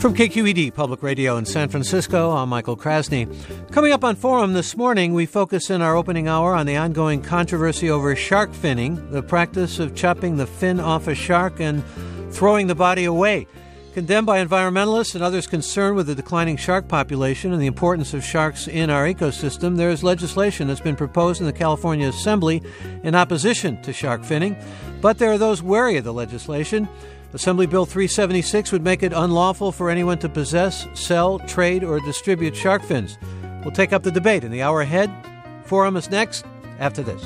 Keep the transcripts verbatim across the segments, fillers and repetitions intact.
From K Q E D Public Radio in San Francisco, I'm Michael Krasny. Coming up on Forum this morning, we focus in our opening hour on the ongoing controversy over shark finning, the practice of chopping the fin off a shark and throwing the body away. Condemned by environmentalists and others concerned with the declining shark population and the importance of sharks in our ecosystem, there is legislation that's been proposed in the California Assembly in opposition to shark finning. But there are those wary of the legislation. Assembly Bill three seventy-six would make it unlawful for anyone to possess, sell, trade, or distribute shark fins. We'll take up the debate in the hour ahead. Forum is next, after this.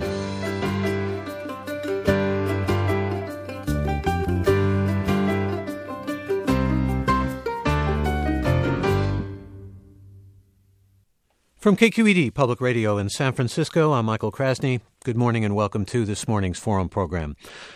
From K Q E D Public Radio in San Francisco, I'm Michael Krasny. Good morning and welcome to this morning's Forum program.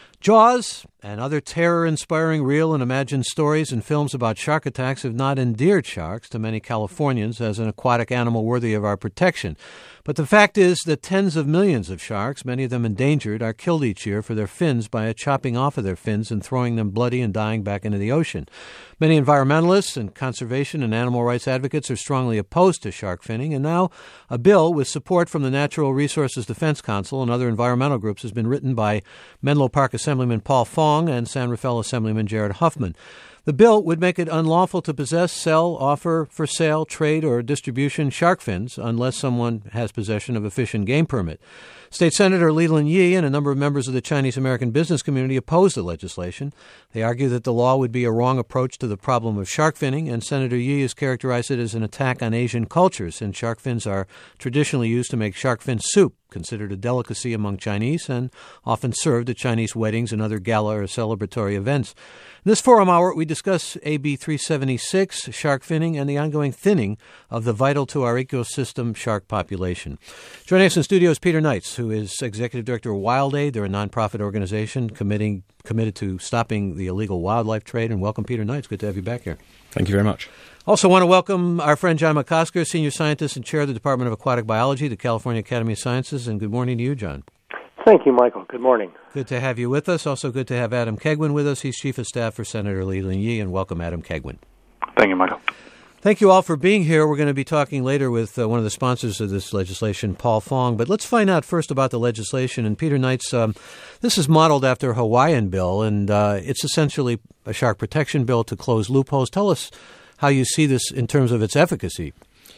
Jaws and other terror-inspiring real and imagined stories and films about shark attacks have not endeared sharks to many Californians as an aquatic animal worthy of our protection. But the fact is that tens of millions of sharks, many of them endangered, are killed each year for their fins by a chopping off of their fins and throwing them bloody and dying back into the ocean. Many environmentalists and conservation and animal rights advocates are strongly opposed to shark finning, and now a bill with support from the Natural Resources Defense Council and other environmental groups has been written by Menlo Park Assemblyman Paul Fong and San Rafael Assemblyman Jared Huffman. The bill would make it unlawful to possess, sell, offer for sale, trade, or distribution shark fins unless someone has possession of a fish and game permit. State Senator Leland Yee and a number of members of the Chinese-American business community oppose the legislation. They argue that the law would be a wrong approach to the problem of shark finning, and Senator Yee has characterized it as an attack on Asian culture, since shark fins are traditionally used to make shark fin soup, considered a delicacy among Chinese and often served at Chinese weddings and other gala or celebratory events. In this Forum Hour, we discuss A B three seventy-six, shark finning, and the ongoing thinning of the vital to our ecosystem shark population. Joining us in studio is Peter Knights, who is Executive Director of Wild Aid. They're a nonprofit organization committing, committed to stopping the illegal wildlife trade. And welcome, Peter Knights. Good to have you back here. Thank you very much. Also want to welcome our friend John McCosker, Senior Scientist and Chair of the Department of Aquatic Biology, the California Academy of Sciences. And good morning to you, John. Thank you, Michael. Good morning. Good to have you with us. Also good to have Adam Kegwin with us. He's Chief of Staff for Senator Leland Yee, and welcome, Adam Kegwin. Thank you, Michael. Thank you all for being here. We're going to be talking later with uh, one of the sponsors of this legislation, Paul Fong. But let's find out first about the legislation. And Peter Knights, um, this is modeled after a Hawaiian bill, and uh, it's essentially a shark protection bill to close loopholes. Tell us how you see this in terms of its efficacy.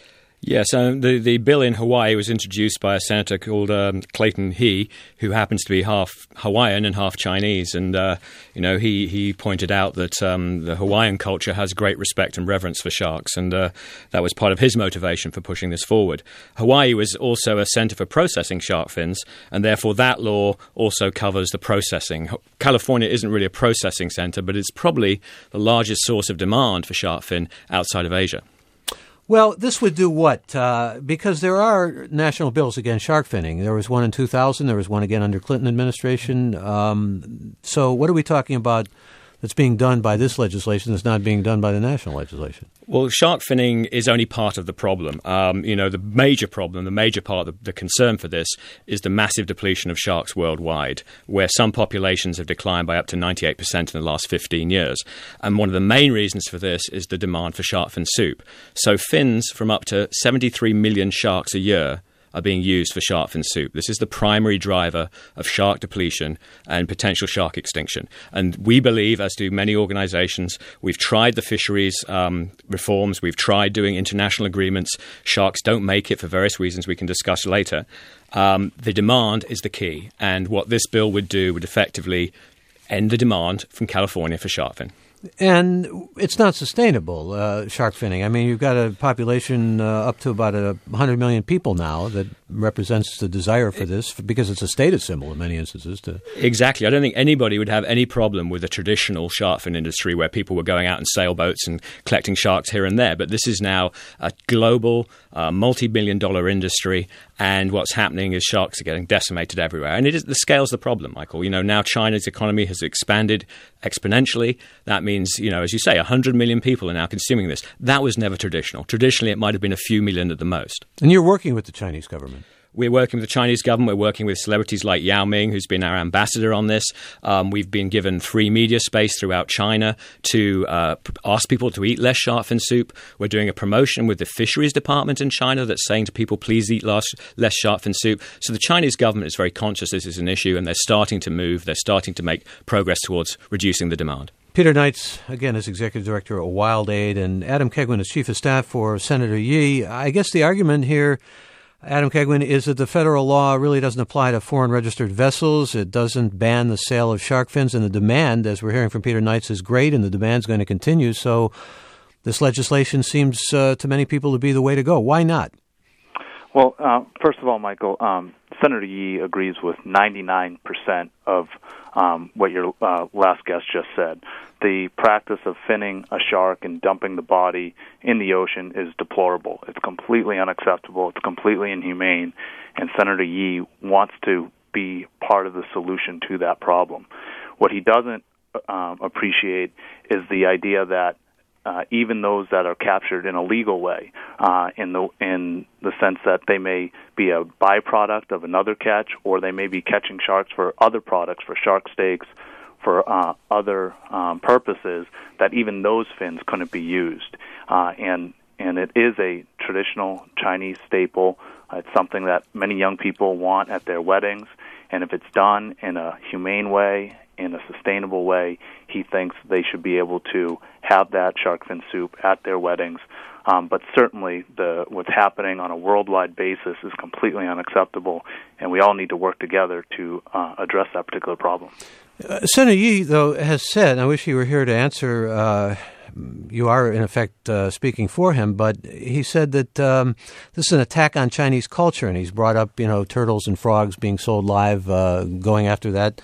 Yes, um, the, the bill in Hawaii was introduced by a senator called um, Clayton He, who happens to be half Hawaiian and half Chinese. And, uh, you know, he, he pointed out that um, the Hawaiian culture has great respect and reverence for sharks, and uh, that was part of his motivation for pushing this forward. Hawaii was also a center for processing shark fins, and therefore that law also covers the processing. California isn't really a processing center, but it's probably the largest source of demand for shark fin outside of Asia. Well, this would do what? Uh, because there are national bills against shark finning. There was one in two thousand. There was one again under Clinton administration. Um, so what are we talking about that's being done by this legislation that's not being done by the national legislation? Well, shark finning is only part of the problem. Um, you know, the major problem, the major part, the, the concern for this is the massive depletion of sharks worldwide, where some populations have declined by up to ninety-eight percent in the last fifteen years. And one of the main reasons for this is the demand for shark fin soup. So fins from up to seventy-three million sharks a year are being used for shark fin soup. This is the primary driver of shark depletion and potential shark extinction. And we believe, as do many organizations, we've tried the fisheries um, reforms, we've tried doing international agreements. Sharks don't make it for various reasons we can discuss later. Um, the demand is the key. And what this bill would do would effectively end the demand from California for shark fin. And it's not sustainable, uh, shark finning. I mean, you've got a population uh, up to about a one hundred million people now that represents the desire for this, because it's a status symbol in many instances. To Exactly. I don't think anybody would have any problem with a traditional shark fin industry where people were going out in sailboats and collecting sharks here and there. But this is now a global, uh, multi-billion dollar industry, and what's happening is sharks are getting decimated everywhere. And it is, the scale's the problem, Michael. You know, now China's economy has expanded exponentially. That means, you know, as you say, one hundred million people are now consuming this. That was never traditional. Traditionally, it might have been a few million at the most. And you're working with the Chinese government. We're working with the Chinese government. We're working with celebrities like Yao Ming, who's been our ambassador on this. Um, we've been given free media space throughout China to uh, ask people to eat less shark fin soup. We're doing a promotion with the fisheries department in China that's saying to people, please eat less, less shark fin soup. So the Chinese government is very conscious this is an issue, and they're starting to move. They're starting to make progress towards reducing the demand. Peter Knights, again, is Executive Director of Wild Aid, and Adam Kegwin is Chief of Staff for Senator Yi. I guess the argument here, Adam Kegwin, is that the federal law really doesn't apply to foreign registered vessels. It doesn't ban the sale of shark fins, and the demand, as we're hearing from Peter Knights, is great, and the demand's going to continue. So this legislation seems uh, to many people to be the way to go. Why not? Well, uh, first of all, Michael, um, Senator Yi agrees with ninety-nine percent of um, what your uh, last guest just said. The practice of finning a shark and dumping the body in the ocean is deplorable. It's completely unacceptable. It's completely inhumane. And Senator Yi wants to be part of the solution to that problem. What he doesn't um, appreciate is the idea that Uh, even those that are captured in a legal way, uh, in the in the sense that they may be a byproduct of another catch, or they may be catching sharks for other products, for shark steaks, for uh, other um, purposes, that even those fins couldn't be used. Uh, and and it is a traditional Chinese staple. Uh, it's something that many young people want at their weddings, and if it's done in a humane way, in a sustainable way, he thinks they should be able to have that shark fin soup at their weddings. Um, but certainly the what's happening on a worldwide basis is completely unacceptable, and we all need to work together to uh, address that particular problem. Uh, Senator Yi, though, has said, and I wish he were here to answer, uh, you are, in effect, uh, speaking for him, but he said that um, this is an attack on Chinese culture, and he's brought up, you know, turtles and frogs being sold live, uh, going after that.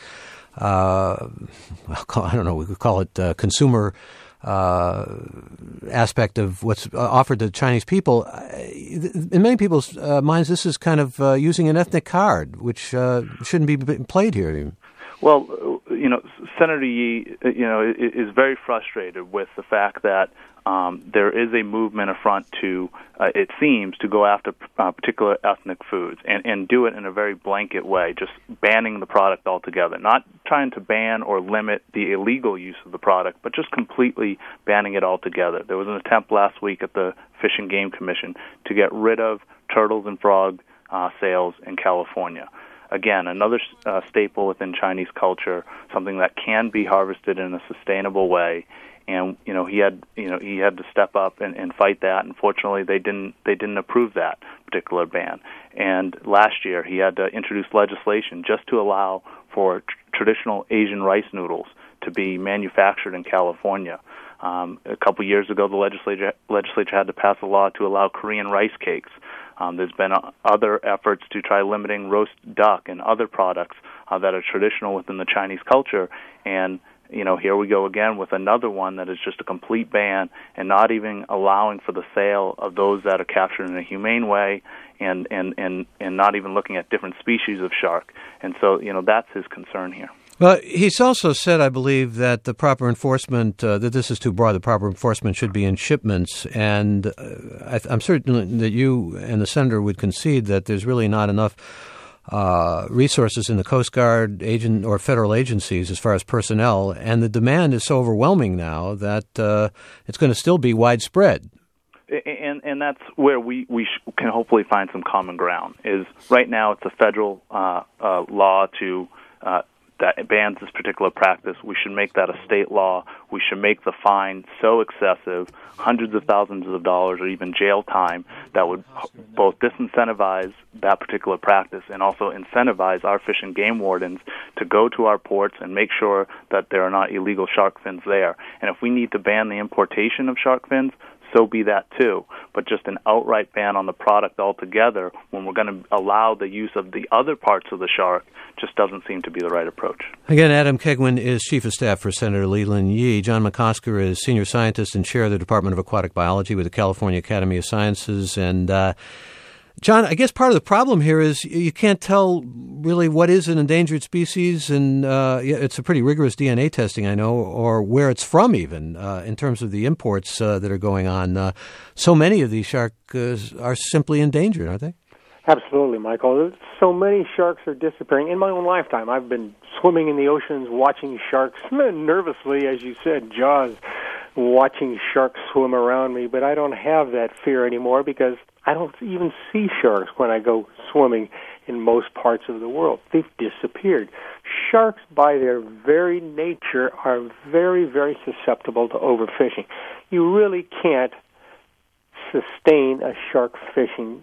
Uh, I don't know, we could call it uh, consumer uh, aspect of what's offered to Chinese people. In many people's uh, minds, this is kind of uh, using an ethnic card, which uh, shouldn't be played here. Well, you know, Senator Yi, you know, is very frustrated with the fact that um, there is a movement afront to, uh, it seems, to go after uh, particular ethnic foods and, and do it in a very blanket way, just banning the product altogether, not trying to ban or limit the illegal use of the product, but just completely banning it altogether. There was an attempt last week at the Fish and Game Commission to get rid of turtles and frog uh, sales in California. Again, another uh, staple within Chinese culture, something that can be harvested in a sustainable way. And you know he had you know he had to step up and, and fight that. Unfortunately, they didn't they didn't approve that particular ban. And last year, he had to introduce legislation just to allow for tr- traditional Asian rice noodles to be manufactured in California. Um, a couple years ago, the legislature legislature had to pass a law to allow Korean rice cakes. Um, there's been uh, other efforts to try limiting roast duck and other products uh, that are traditional within the Chinese culture. And, you know, here we go again with another one that is just a complete ban and not even allowing for the sale of those that are captured in a humane way and, and, and, and not even looking at different species of shark. And so, you know, that's his concern here. Well, he's also said, I believe, that the proper enforcement, uh, that this is too broad, the proper enforcement should be in shipments. And uh, I, I'm certain that you and the Senator would concede that there's really not enough uh, resources in the Coast Guard agent or federal agencies as far as personnel. And the demand is so overwhelming now that uh, it's going to still be widespread. And and that's where we, we sh- can hopefully find some common ground, is right now it's a federal uh, uh, law to uh that bans this particular practice. We should make that a state law. We should make the fine so excessive, hundreds of thousands of dollars or even jail time, that would both disincentivize that particular practice and also incentivize our fish and game wardens to go to our ports and make sure that there are not illegal shark fins there. And if we need to ban the importation of shark fins, so be that too. But just an outright ban on the product altogether, when we're going to allow the use of the other parts of the shark, just doesn't seem to be the right approach. Again, Adam Kegwin is Chief of Staff for Senator Leland Yee. John McCosker is Senior Scientist and Chair of the Department of Aquatic Biology with the California Academy of Sciences. And uh, John, I guess part of the problem here is you can't tell really what is an endangered species, and uh, it's a pretty rigorous D N A testing, I know, or where it's from even, uh, in terms of the imports uh, that are going on. Uh, so many of these sharks uh, are simply endangered, aren't they? Absolutely, Michael. So many sharks are disappearing. In my own lifetime, I've been swimming in the oceans, watching sharks nervously, as you said, Jaws, watching sharks swim around me. But I don't have that fear anymore because I don't even see sharks when I go swimming in most parts of the world. They've disappeared. Sharks, by their very nature, are very, very susceptible to overfishing. You really can't sustain a shark fishing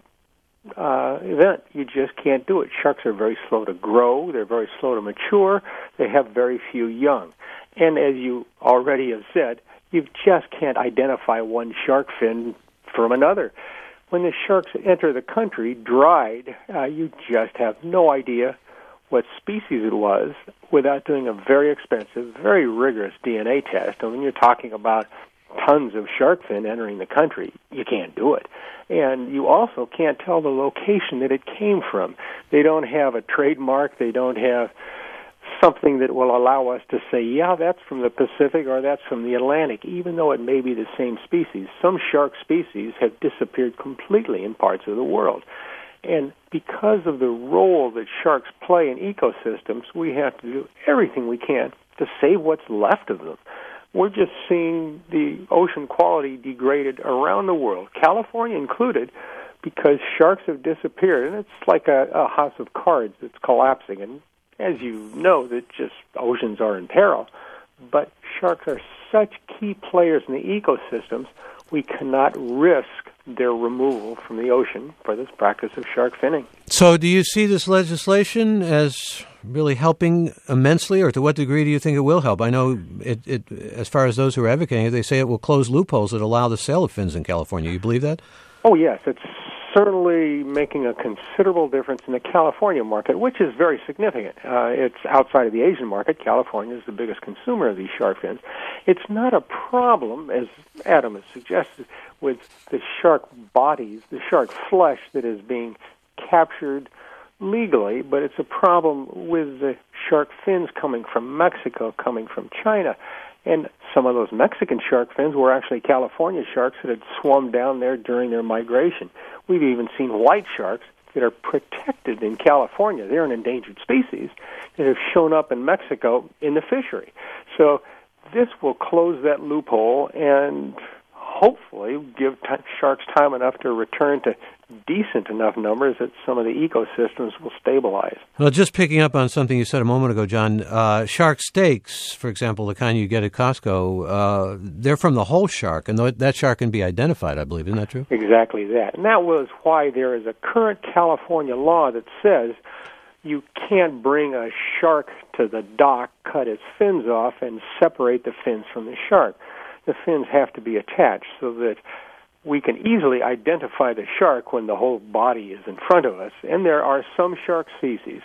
uh, event. You just can't do it. Sharks are very slow to grow. They're very slow to mature. They have very few young. And as you already have said, you just can't identify one shark fin from another. When the sharks enter the country dried, uh, you just have no idea what species it was without doing a very expensive, very rigorous D N A test. And when you're talking about tons of shark fin entering the country, you can't do it. And you also can't tell the location that it came from. They don't have a trademark. They don't have something that will allow us to say, yeah, that's from the Pacific or that's from the Atlantic, even though it may be the same species. Some shark species have disappeared completely in parts of the world. And because of the role that sharks play in ecosystems, we have to do everything we can to save what's left of them. We're just seeing the ocean quality degraded around the world, California included, because sharks have disappeared. And it's like a, a house of cards that's collapsing. And as you know, that just oceans are in peril. But sharks are such key players in the ecosystems, we cannot risk their removal from the ocean for this practice of shark finning. So do you see this legislation as really helping immensely, or to what degree do you think it will help? I know, it, it, as far as those who are advocating it, they say it will close loopholes that allow the sale of fins in California. You believe that? Oh, yes. It's certainly making a considerable difference in the California market, which is very significant. Uh, it's outside of the Asian market. California is the biggest consumer of these shark fins. It's not a problem, as Adam has suggested, with the shark bodies, the shark flesh that is being captured legally, but it's a problem with the shark fins coming from Mexico, coming from China. And some of those Mexican shark fins were actually California sharks that had swum down there during their migration. We've even seen white sharks that are protected in California. They're an endangered species that have shown up in Mexico in the fishery. So this will close that loophole and hopefully give t- sharks time enough to return to decent enough numbers that some of the ecosystems will stabilize. Well, just picking up on something you said a moment ago, John, uh, shark steaks, for example, the kind you get at Costco, uh, they're from the whole shark, and th- that shark can be identified, I believe. Isn't that true? Exactly that. And that was why there is a current California law that says you can't bring a shark to the dock, cut its fins off, and separate the fins from the shark. The fins have to be attached so that we can easily identify the shark when the whole body is in front of us. And there are some shark species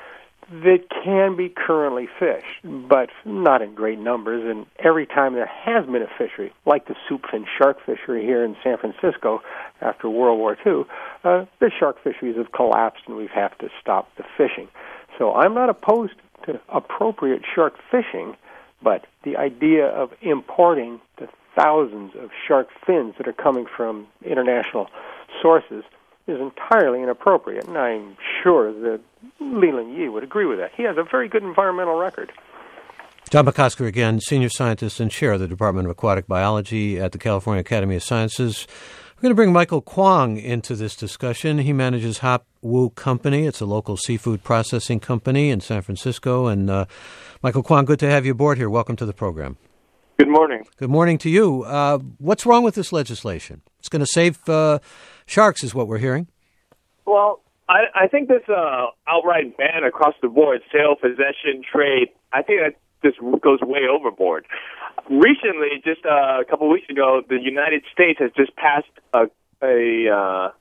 that can be currently fished, but not in great numbers. And every time there has been a fishery, like the soupfin shark fishery here in San Francisco after World War Two, uh, the shark fisheries have collapsed and we've had to stop the fishing. So I'm not opposed to appropriate shark fishing, but the idea of importing the thousands of shark fins that are coming from international sources is entirely inappropriate, and I'm sure that Leland Yee would agree with that. He has a very good environmental record. John McCosker again, Senior Scientist and Chair of the Department of Aquatic Biology at the California Academy of Sciences. We're going to bring Michael Kwong into this discussion. He manages Hop Woo Company. It's a local seafood processing company in San Francisco. And uh, Michael Kwong, good to have you aboard here. Welcome to the program. Good morning. Good morning to you. Uh, what's wrong with this legislation? It's going to save uh, sharks, is what we're hearing. Well, I, I think this uh, outright ban across the board, sale, possession, trade, I think that this goes way overboard. Recently, just uh, a couple of weeks ago, the United States has just passed a, a, uh,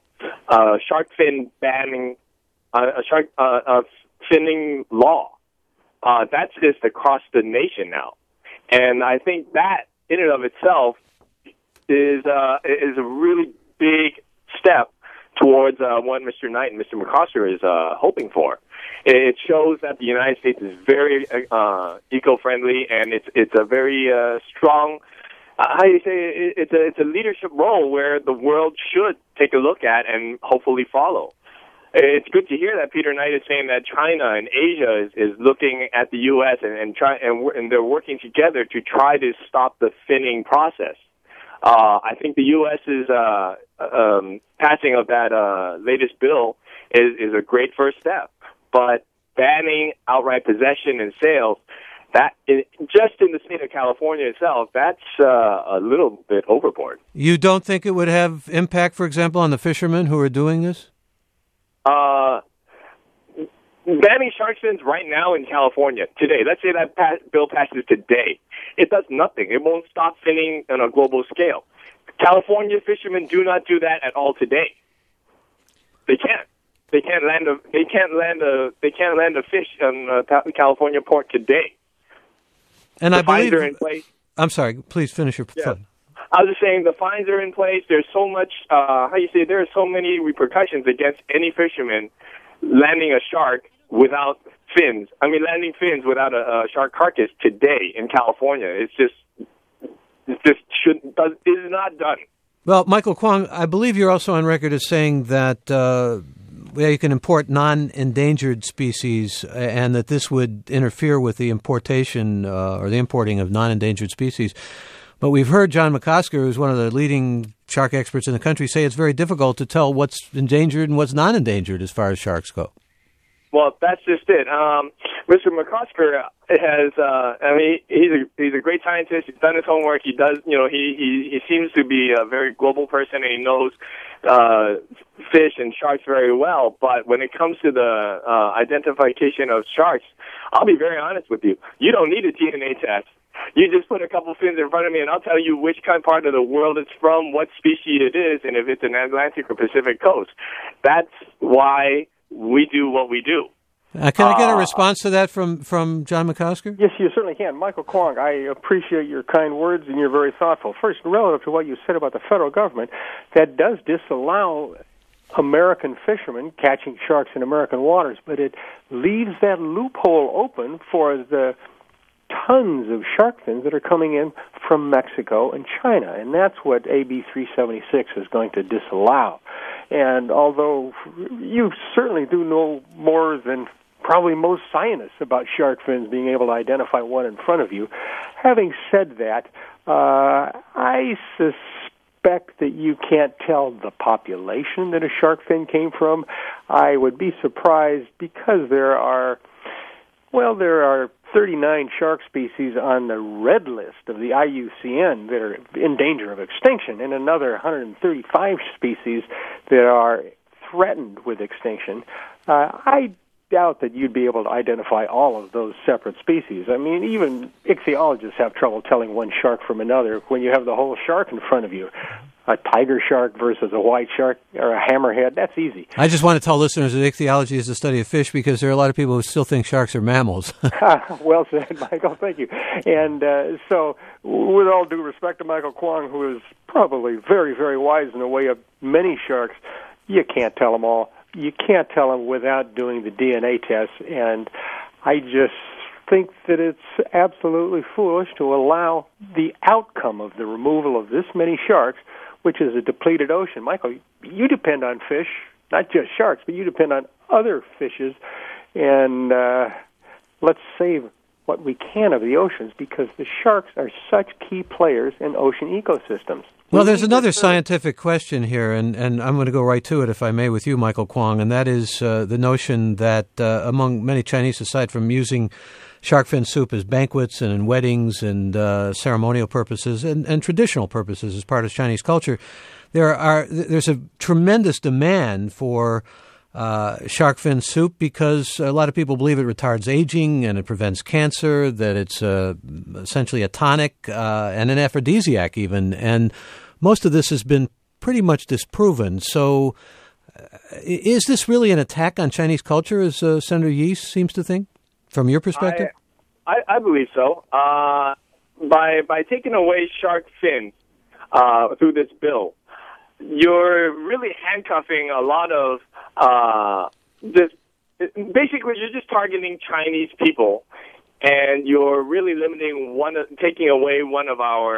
a shark fin banning, uh, a shark uh, a finning law. Uh, that's just across the nation now. And I think that, in and of itself, is uh, is a really big step towards uh, what Mister Knight and Mister McCosker is uh, hoping for. It shows that the United States is very uh, eco-friendly, and it's it's a very uh, strong. Uh, how do you say? It's a it's a leadership role where the world should take a look at and hopefully follow. it's good to hear that Peter Knight is saying that China and Asia is, is looking at the U S and and try and, and they're working together to try to stop the finning process. Uh, I think the U S is uh, um, passing of that uh, latest bill is, is a great first step, but banning outright possession and sales, that is, just in the state of California itself, that's uh, a little bit overboard. You don't think it would have impact, for example, on the fishermen who are doing this? Uh, banning shark fins right now in California today. Let's say that pass, bill passes today. It does nothing. It won't stop finning on a global scale. California fishermen do not do that at all today. They can't. They can't land a. They can't land a. They can't land a fish on a California port today. And the I believe. Fines are in place. I'm sorry. Please finish your Yeah. thought. I was just saying the fines are in place. There's so much. Uh, how you say? There are so many repercussions against any fisherman landing a shark without fins. I mean, landing fins without a, a shark carcass today in California. It's just. It just should. Does is not done. Well, Michael Kwong, I believe you're also on record as saying that uh, yeah, you can import non-endangered species and that this would interfere with the importation uh, or the importing of non-endangered species. But we've heard John McCosker, who's one of the leading shark experts in the country, say it's very difficult to tell what's endangered and what's non-endangered as far as sharks go. Well, that's just it. Um, Mister McCosker has, uh, I mean, he's a he's a great scientist. He's done his homework. He does, you know, he he, he seems to be a very global person, and he knows uh, fish and sharks very well. But when it comes to the uh, identification of sharks, I'll be very honest with you. You don't need a D N A test. You just put a couple fins in front of me, and I'll tell you which kind part of the world it's from, what species it is, and if it's an Atlantic or Pacific coast. That's why we do what we do. Uh, can I get a response to that from, from John McCosker? Yes, you certainly can. Michael Kwong, I appreciate your kind words, and you're very thoughtful. First, relative to what you said about the federal government, that does disallow American fishermen catching sharks in American waters, but it leaves that loophole open for the tons of shark fins that are coming in from Mexico and China, and that's what A B three seventy-six is going to disallow. And although you certainly do know more than probably most scientists about shark fins being able to identify one in front of you, having said that, uh, I suspect that you can't tell the population that a shark fin came from. I would be surprised because there are, well, there are thirty-nine shark species on the red list of the I U C N that are in danger of extinction, and another one hundred thirty-five species that are threatened with extinction. Uh, I doubt that you'd be able to identify all of those separate species. I mean, even ichthyologists have trouble telling one shark from another when you have the whole shark in front of you. A tiger shark versus a white shark or a hammerhead, that's easy. I just want to tell listeners that ichthyology is the study of fish because there are a lot of people who still think sharks are mammals. Well said, Michael. Thank you. And uh, so, with all due respect to Michael Kwong, who is probably very, very wise in the way of many sharks, you can't tell them all. You can't tell them without doing the D N A test. And I just think that it's absolutely foolish to allow the outcome of the removal of this many sharks, which is a depleted ocean. Michael, you depend on fish, not just sharks, but you depend on other fishes, and uh, let's save what we can of the oceans because the sharks are such key players in ocean ecosystems. Well, there's another scientific question here, and, and I'm going to go right to it, if I may, with you, Michael Kwong, and that is uh, the notion that uh, among many Chinese, aside from using shark fin soup as banquets and in weddings and uh, ceremonial purposes and, and traditional purposes as part of Chinese culture, there are there's a tremendous demand for uh, shark fin soup because a lot of people believe it retards aging and it prevents cancer, that it's uh, essentially a tonic uh, and an aphrodisiac even. And most of this has been pretty much disproven. So uh, is this really an attack on Chinese culture, as uh, Senator Yi seems to think? From your perspective? I, I, I believe so. Uh, by by taking away shark fins uh, through this bill, you're really handcuffing a lot of uh, this. Basically, you're just targeting Chinese people, and you're really limiting one, taking away one of our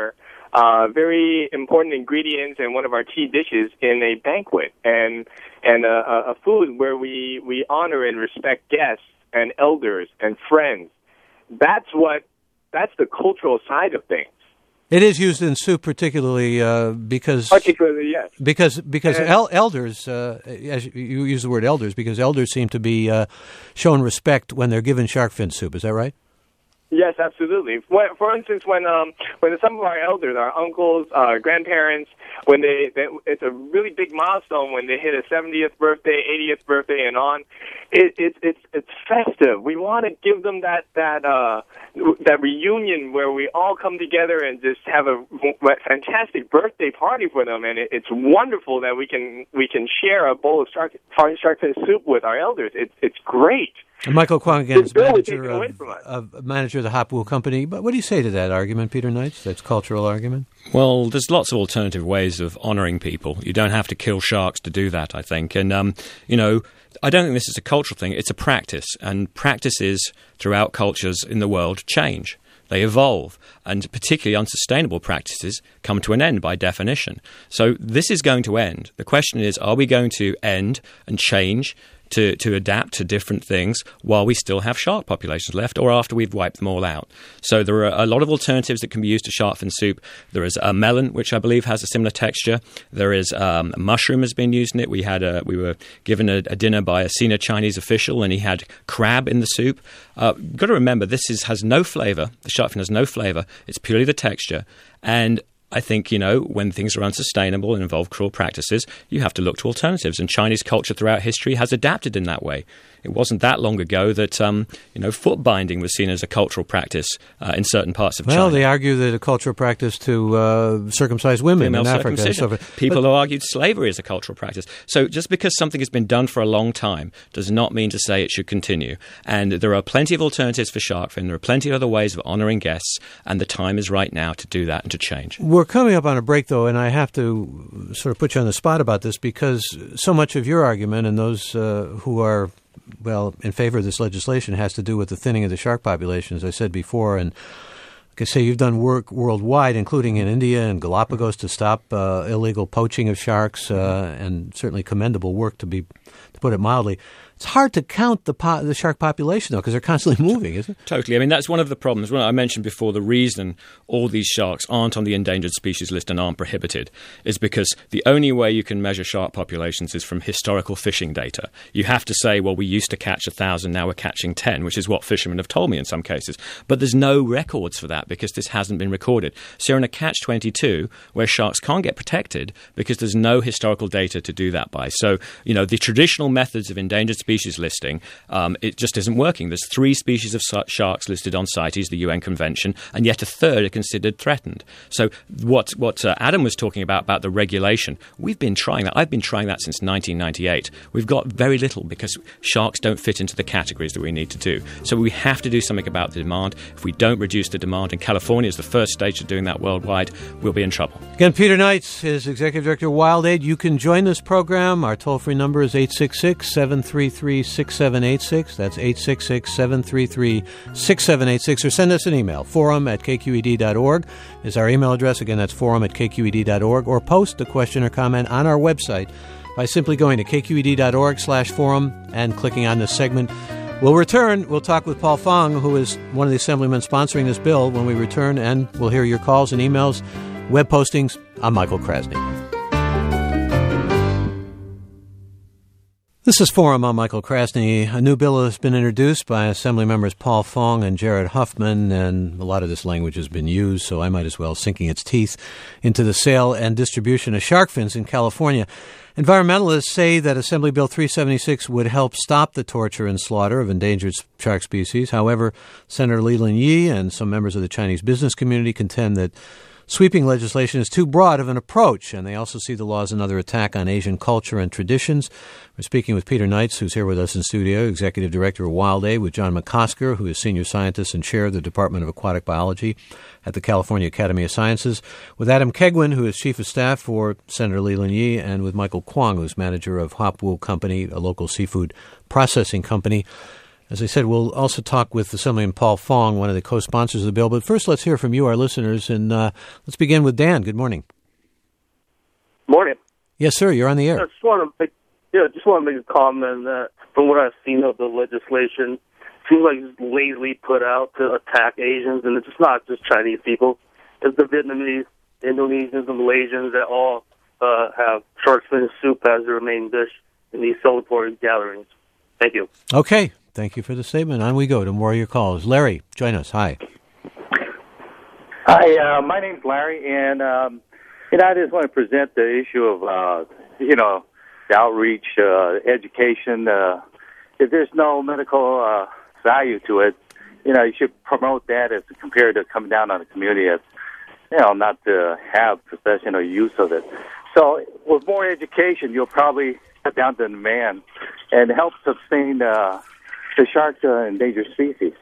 uh, very important ingredients and one of our key dishes in a banquet, and and a, a food where we, we honor and respect guests and elders and friends. That's what that's the cultural side of things. It is used in soup, particularly uh, because particularly yes, because because and, el- elders, uh, as you use the word elders, because elders seem to be uh, shown respect when they're given shark fin soup. Is that right? Yes, absolutely. When, for instance, when um, when some of our elders, our uncles, our grandparents, when they, they it's a really big milestone when they hit a seventieth birthday, eightieth birthday, and on. It, it, it's it's festive. We want to give them that that uh, that reunion where we all come together and just have a fantastic birthday party for them. And it, it's wonderful that we can we can share a bowl of shark shark fin soup with our elders. It's it's great. And Michael Kwong, again, is manager of, of, manager of the Hop Wool Company. But what do you say to that argument, Peter Knights, that's cultural argument? Well, there's lots of alternative ways of honouring people. You don't have to kill sharks to do that, I think. And, um, you know, I don't think this is a cultural thing. It's a practice. And practices throughout cultures in the world change. They evolve, and particularly unsustainable practices come to an end by definition. So this is going to end. The question is, are we going to end and change to, to adapt to different things while we still have shark populations left, or after we've wiped them all out? So there are a lot of alternatives that can be used to shark fin soup. There is a melon, which I believe has a similar texture. There is um, mushroom has been used in it. We had a, we were given a, a dinner by a senior Chinese official, and he had crab in the soup. Uh, got to remember, this is has no flavour. The shark fin has no flavour. It's purely the texture. And I think, you know, when things are unsustainable and involve cruel practices, you have to look to alternatives. And Chinese culture throughout history has adapted in that way. It wasn't that long ago that, um, you know, foot binding was seen as a cultural practice uh, in certain parts of well, China. Well, they argue that a cultural practice to uh, circumcise women Female in Africa. And so forth. People but, who argued slavery is a cultural practice. So just because something has been done for a long time does not mean to say it should continue. And there are plenty of alternatives for shark fin. There are plenty of other ways of honouring guests, and the time is right now to do that and to change. We're coming up on a break, though, and I have to sort of put you on the spot about this because so much of your argument and those uh, who are well, in favor of this legislation has to do with the thinning of the shark population, as I said before. And like I say, you've done work worldwide, including in India and Galapagos, to stop uh, illegal poaching of sharks, uh, and certainly commendable work, to be to put it mildly. It's hard to count the po- the shark population, though, because they're constantly moving, isn't it? Totally. I mean, that's one of the problems. Well, I mentioned before, the reason all these sharks aren't on the endangered species list and aren't prohibited is because the only way you can measure shark populations is from historical fishing data. You have to say, well, we used to catch a thousand, now we're catching ten, which is what fishermen have told me in some cases. But there's no records for that because this hasn't been recorded. So you're in a catch twenty-two where sharks can't get protected because there's no historical data to do that by. So, you know, the traditional methods of endangered species species listing, um, it just isn't working. There's three species of sharks listed on CITES, the U N convention, and yet a third are considered threatened. So what what uh, Adam was talking about, about the regulation, we've been trying that. I've been trying that since nineteen ninety-eight. We've got very little because sharks don't fit into the categories that we need to do. So we have to do something about the demand. If we don't reduce the demand, and California is the first state of doing that worldwide, we'll be in trouble. Again, Peter Knights is Executive Director of WildAid. You can join this program. Our toll-free number is eight six six, seven three three, six seven eight six. That's eight six six, seven three three, six seven eight six. Or send us an email. Forum at k q e d dot org is our email address. Again, that's forum at k q e d dot org. Or post a question or comment on our website by simply going to k q e d dot org slash forum and clicking on this segment. We'll return. We'll talk with Paul Fong, who is one of the assemblymen sponsoring this bill, when we return, and we'll hear your calls and emails, web postings. I'm Michael Krasny. This is Forum. I'm Michael Krasny. A new bill has been introduced by Assembly members Paul Fong and Jared Huffman, and a lot of this language has been used, so I might as well sinking its teeth into the sale and distribution of shark fins in California. Environmentalists say that Assembly Bill three seventy-six would help stop the torture and slaughter of endangered shark species. However, Senator Leland Yee and some members of the Chinese business community contend that sweeping legislation is too broad of an approach, and they also see the law as another attack on Asian culture and traditions. We're speaking with Peter Knights, who's here with us in studio, Executive Director of WildAid, with John McCosker, who is Senior Scientist and Chair of the Department of Aquatic Biology at the California Academy of Sciences, with Adam Kegwin, who is Chief of Staff for Senator Leland Yee, and with Michael Kwong, who's Manager of Hop Wool Company, a local seafood processing company. As I said, we'll also talk with Assemblyman Paul Fong, one of the co-sponsors of the bill. But first, let's hear from you, our listeners, and uh, let's begin with Dan. Good morning. Morning. Yes, sir. You're on the air. I just want to make, yeah, just want to make a comment that from what I've seen of the legislation, it seems like it's lazily put out to attack Asians, and it's not just Chinese people. It's the Vietnamese, Indonesians, and Malaysians that all uh, have shark fin soup as their main dish in these celebratory gatherings. Thank you. Okay. Thank you for the statement. On we go to more of your calls. Larry, join us. Hi. Hi, uh, my name's Larry, and um, you know, I just want to present the issue of uh, you know, the outreach, uh, education. Uh, if there's no medical uh, value to it, you know, you should promote that as compared to coming down on the community as, you know, not to have professional use of it. So with more education, you'll probably cut down the demand and help sustain uh, the shark uh, endangered species.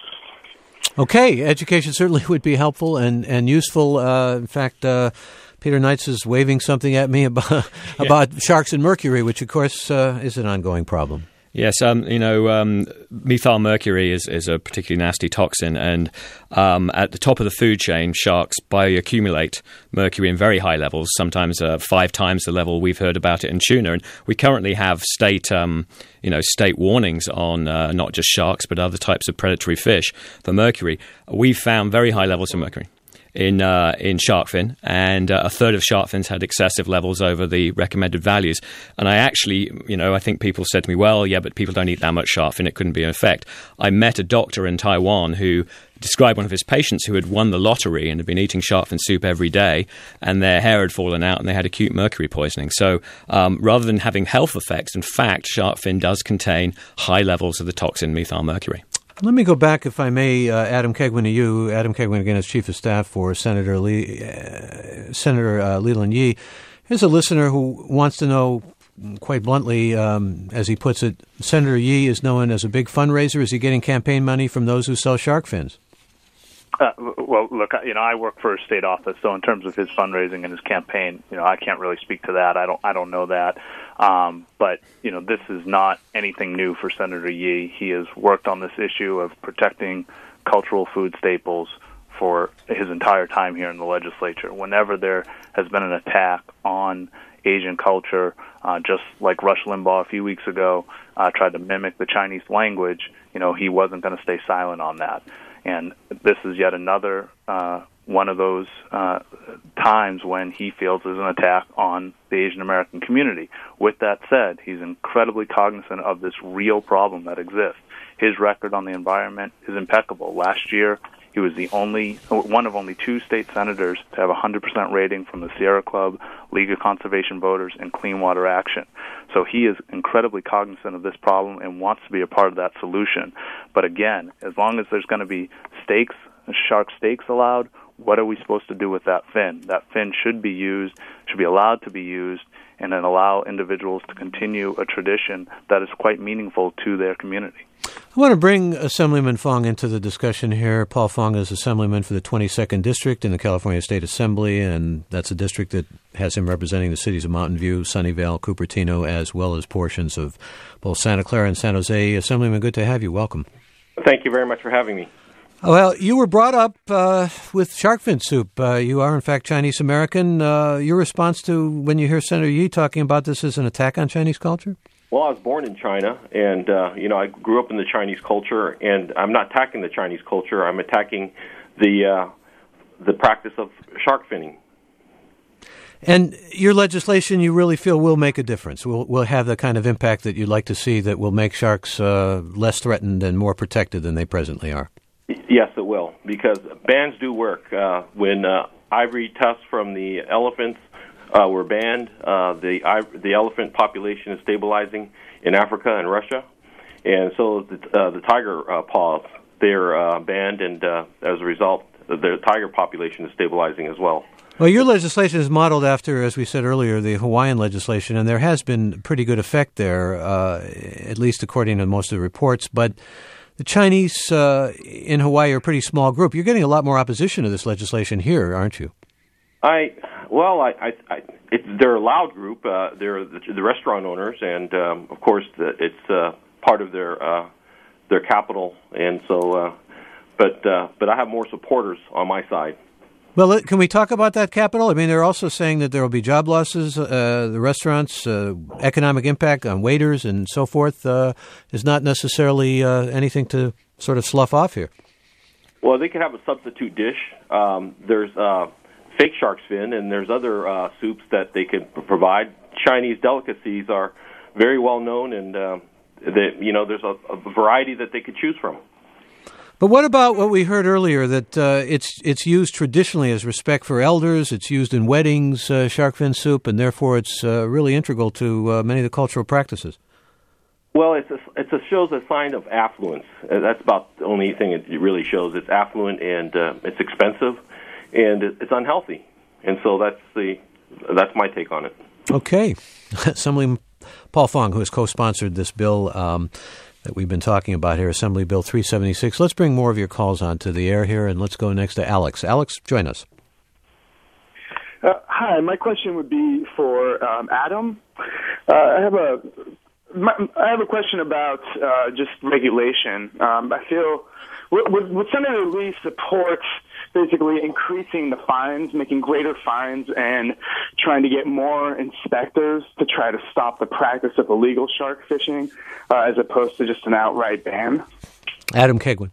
Okay, education certainly would be helpful and, and useful. Uh, in fact, uh, Peter Knights is waving something at me about yeah. about sharks and mercury, which, of course, uh, is an ongoing problem. Yes, um, you know, um, methyl mercury is, is a particularly nasty toxin, and um, at the top of the food chain, sharks bioaccumulate mercury in very high levels, sometimes uh, five times the level we've heard about it in tuna. And we currently have state, um, you know, state warnings on uh, not just sharks but other types of predatory fish for mercury. We've found very high levels of mercury in uh, in shark fin, and uh, a third of shark fins had excessive levels over the recommended values. And I actually, you know, I think people said to me, well, yeah, but people don't eat that much shark fin, it couldn't be an effect. I met a doctor in Taiwan who described one of his patients who had won the lottery and had been eating shark fin soup every day, and their hair had fallen out and they had acute mercury poisoning. So um, rather than having health effects, in fact, shark fin does contain high levels of the toxin methyl mercury. Let me go back, if I may, uh, Adam Kegwin, to you. Adam Kegwin, again, is Chief of Staff for Senator Lee, uh, Senator uh, Leland Yee. Here's a listener who wants to know, quite bluntly, um, as he puts it, Senator Yee is known as a big fundraiser. Is he getting campaign money from those who sell shark fins? Uh, well, look, you know, I work for a state office, so in terms of his fundraising and his campaign, you know, I can't really speak to that. I don't, I don't know that. Um, but you know, this is not anything new for Senator Yee. He has worked on this issue of protecting cultural food staples for his entire time here in the legislature. Whenever there has been an attack on Asian culture, uh, just like Rush Limbaugh a few weeks ago uh, tried to mimic the Chinese language, you know, he wasn't going to stay silent on that. And this is yet another uh, one of those uh, times when he feels there's an attack on the Asian American community. With that said, he's incredibly cognizant of this real problem that exists. His record on the environment is impeccable. Last year, he was the only one of only two state senators to have a one hundred percent rating from the Sierra Club, League of Conservation Voters, and Clean Water Action. So he is incredibly cognizant of this problem and wants to be a part of that solution. But again, as long as there's going to be steaks, shark steaks allowed, what are we supposed to do with that fin? That fin should be used, should be allowed to be used, and then allow individuals to continue a tradition that is quite meaningful to their community. I want to bring Assemblyman Fong into the discussion here. Paul Fong is Assemblyman for the twenty-second District in the California State Assembly, and that's a district that has him representing the cities of Mountain View, Sunnyvale, Cupertino, as well as portions of both Santa Clara and San Jose. Assemblyman, good to have you. Welcome. Thank you very much for having me. Well, you were brought up uh, with shark fin soup. Uh, you are, in fact, Chinese American. Uh, your response to when you hear Senator Yee talking about this as an attack on Chinese culture? Well, I was born in China, and, uh, you know, I grew up in the Chinese culture, and I'm not attacking the Chinese culture. I'm attacking the uh, the practice of shark finning. And your legislation, you really feel will make a difference, will will have the kind of impact that you'd like to see that will make sharks uh, less threatened and more protected than they presently are? Yes, it will, because bans do work. Uh, when uh, ivory tusks from the elephants uh, were banned, uh, the the elephant population is stabilizing in Africa and Russia, and so the, uh, the tiger uh, paws, they're uh, banned, and uh, as a result, the tiger population is stabilizing as well. Well, your legislation is modeled after, as we said earlier, the Hawaiian legislation, and there has been pretty good effect there, uh, at least according to most of the reports. But the Chinese uh, in Hawaii are a pretty small group. You're getting a lot more opposition to this legislation here, aren't you? I well, I, I, I it's, they're a loud group. Uh, they're the, the restaurant owners, and um, of course, the, it's uh, part of their uh, their capital, and so. Uh, but uh, but I have more supporters on my side. Well, can we talk about that capital? I mean, they're also saying that there will be job losses. Uh, the restaurants, uh, economic impact on waiters and so forth uh, is not necessarily uh, anything to sort of slough off here. Well, they can have a substitute dish. Um, there's uh, fake shark's fin, and there's other uh, soups that they can provide. Chinese delicacies are very well known, and uh, they, you know, there's a, a variety that they could choose from. But what about what we heard earlier, that uh, it's it's used traditionally as respect for elders, it's used in weddings, uh, shark fin soup, and therefore it's uh, really integral to uh, many of the cultural practices? Well, it's a, it's a shows a sign of affluence. Uh, that's about the only thing it really shows. It's affluent, and uh, it's expensive, and it's unhealthy. And so that's the that's my take on it. Okay. Assemblyman Paul Fong, who has co-sponsored this bill, um, that we've been talking about here, Assembly Bill three seventy-six. Let's bring more of your calls onto the air here, and let's go next to Alex. Alex, join us. Uh, hi, my question would be for um, Adam. Uh, I have a my, I have a question about uh, just regulation. Um, I feel would, would, would Senator Lee support basically increasing the fines, making greater fines, and trying to get more inspectors to try to stop the practice of illegal shark fishing, uh, as opposed to just an outright ban? Adam Kegwin.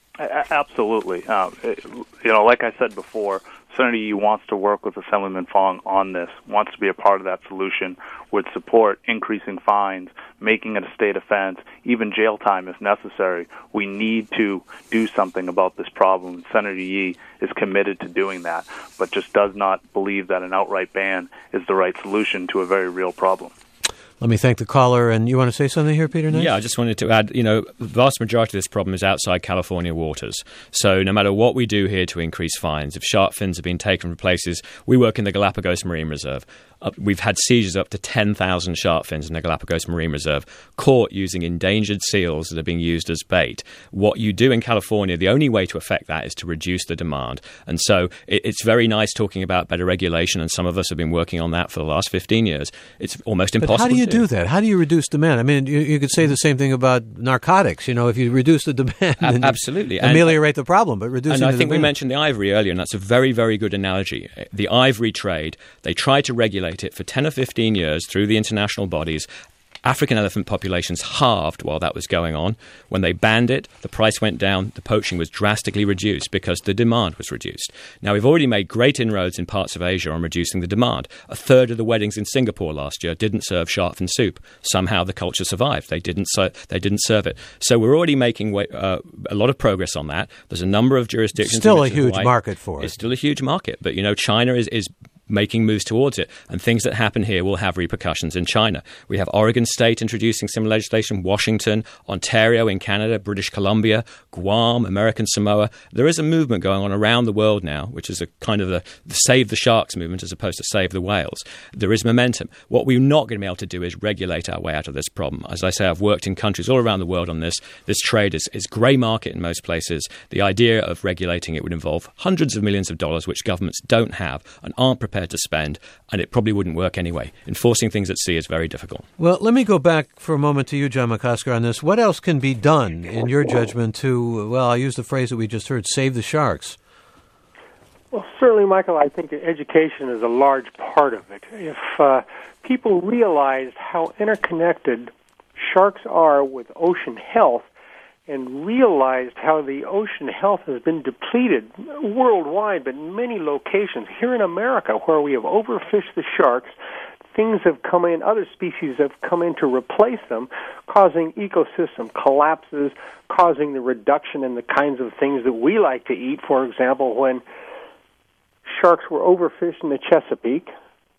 Absolutely. Uh, it, you know, like I said before, Senator Yee wants to work with Assemblyman Fong on this, wants to be a part of that solution, would support increasing fines, making it a state offense, even jail time if necessary. We need to do something about this problem. Senator Yee is committed to doing that, but just does not believe that an outright ban is the right solution to a very real problem. Let me thank the caller. And you want to say something here, Peter Nice? Yeah, I just wanted to add, you know, the vast majority of this problem is outside California waters. So no matter what we do here to increase fines, if shark fins have been taken from places, we work in the Galapagos Marine Reserve. Uh, we've had seizures up to ten thousand shark fins in the Galapagos Marine Reserve, caught using endangered seals that are being used as bait. What you do in California, the only way to affect that is to reduce the demand. And so it, it's very nice talking about better regulation, and some of us have been working on that for the last fifteen years. It's almost impossible. But how do you to do that? How do you reduce demand? I mean, you, you could say the same thing about narcotics. You know, if you reduce the demand, A- absolutely, ameliorate and, the problem, but reducing and the I think demand. we mentioned the ivory earlier, and that's a very, very good analogy. The ivory trade, they tried to regulate it for ten or fifteen years through the international bodies. African elephant populations halved while that was going on. When they banned it, the price went down, the poaching was drastically reduced because the demand was reduced. Now, we've already made great inroads in parts of Asia on reducing the demand. A third of the weddings in Singapore last year didn't serve shark fin soup. Somehow the culture survived. They didn't, ser- they didn't serve it. So we're already making way- uh, a lot of progress on that. There's a number of jurisdictions. Still a huge Hawaii. market for it. It's still a huge market. But, you know, China is... is making moves towards it, and things that happen here will have repercussions in China. We have Oregon State introducing similar legislation, Washington, Ontario in Canada, British Columbia, Guam, American Samoa. There is a movement going on around the world now, which is a kind of the, the save the sharks movement as opposed to save the whales. There is momentum. What we're not going to be able to do is regulate our way out of this problem. As I say, I've worked in countries all around the world on this. This trade is, is grey market in most places. The idea of regulating it would involve hundreds of millions of dollars, which governments don't have and aren't prepared to spend, and it probably wouldn't work anyway. Enforcing things at sea is very difficult. Well, let me go back for a moment to you, John McCosker, on this. What else can be done, in your judgment, to, well, I'll use the phrase that we just heard, save the sharks? Well, certainly, Michael, I think that education is a large part of it. If uh, people realized how interconnected sharks are with ocean health, and realized how the ocean health has been depleted worldwide, but in many locations. Here in America, where we have overfished the sharks, things have come in, other species have come in to replace them, causing ecosystem collapses, causing the reduction in the kinds of things that we like to eat. For example, when sharks were overfished in the Chesapeake,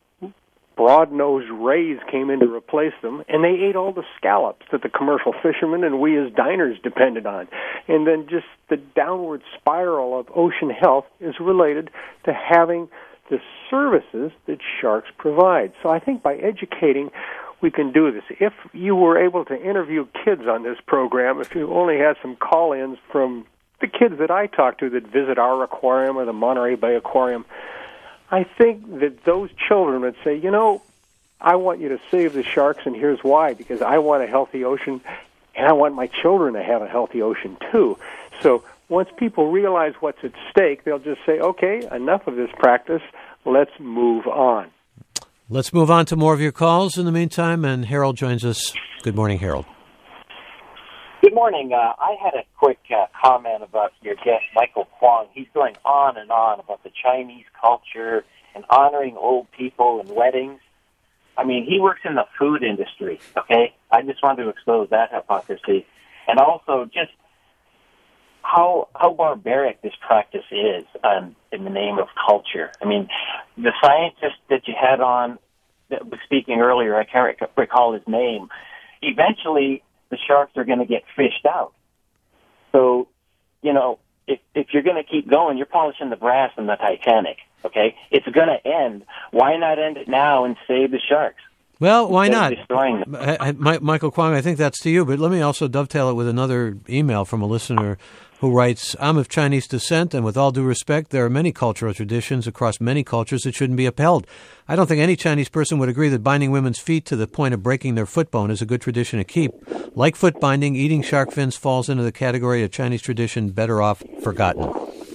broad-nosed rays came in to replace them, and they ate all the scallops that the commercial fishermen and we as diners depended on. And then just the downward spiral of ocean health is related to having the services that sharks provide. So I think by educating, we can do this. If you were able to interview kids on this program, if you only had some call-ins from the kids that I talk to that visit our aquarium or the Monterey Bay Aquarium, I think that those children would say, you know, I want you to save the sharks, and here's why, because I want a healthy ocean, and I want my children to have a healthy ocean too. So once people realize what's at stake, they'll just say, okay, enough of this practice, let's move on. Let's move on to more of your calls in the meantime, and Harold joins us. Good morning, Harold. Good morning. Uh, I had a quick uh, comment about your guest, Michael Kwong. He's going on and on about the Chinese culture and honoring old people and weddings. I mean, he works in the food industry, okay? I just wanted to expose that hypocrisy. And also just how how barbaric this practice is um, in the name of culture. I mean, the scientist that you had on that was speaking earlier, I can't recall his name, eventually the sharks are going to get fished out. So, you know, if if you're going to keep going, you're polishing the brass in the Titanic, okay? It's going to end. Why not end it now and save the sharks? Well, why not? Destroying them. I, I, Michael Kwong, I think that's to you, but let me also dovetail it with another email from a listener who writes, I'm of Chinese descent, and with all due respect, there are many cultural traditions across many cultures that shouldn't be upheld. I don't think any Chinese person would agree that binding women's feet to the point of breaking their foot bone is a good tradition to keep. Like foot binding, eating shark fins falls into the category of Chinese tradition better off forgotten.